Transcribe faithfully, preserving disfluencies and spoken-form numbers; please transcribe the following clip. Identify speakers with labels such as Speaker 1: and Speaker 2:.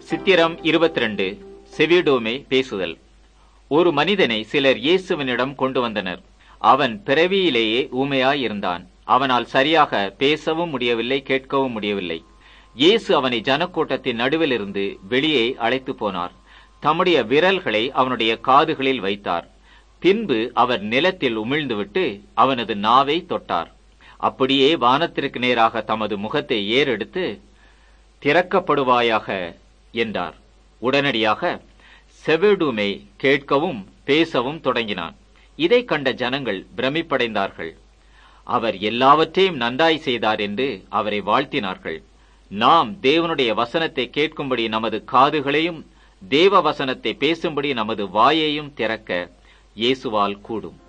Speaker 1: சித்திரம் இருபத்தி ரெண்டு. செவிடோமே பேசுதல். ஒரு மனிதனை சிலர் இயேசுவினிடம் கொண்டு வந்தனர். அவன் பிறவியிலேயே ஊமையாயிருந்தான். அவனால் சரியாக பேசவும் முடியவில்லை, கேட்கவும் முடியவில்லை. இயேசு அவனை ஜனக்கூட்டத்தின் நடுவிலிருந்து வெளியே அழைத்து போனார். தம்முடைய விரல்களை அவனுடைய காதுகளில் வைத்தார். பின்பு அவர் நிலத்தில் உமிழ்ந்துவிட்டு அவனது நாவை தொட்டார். அப்படியே வானத்திற்கு நேராக தமது முகத்தை ஏறெடுத்து, திறக்கப்படுவாயாக என்றார். உடனடியாக செவிடுமை கேட்கவும் பேசவும் தொடங்கினான். இதை கண்ட ஜனங்கள் பிரமிப்படைந்தார்கள். அவர் எல்லாவற்றையும் நன்றாய் செய்தார் என்று அவரை வாழ்த்தினார்கள். நாம் தேவனுடைய வசனத்தை கேட்கும்படி நமது காதுகளையும், தேவ வசனத்தை பேசும்படி நமது வாயையும் திறக்க இயேசுவால் கூடும்.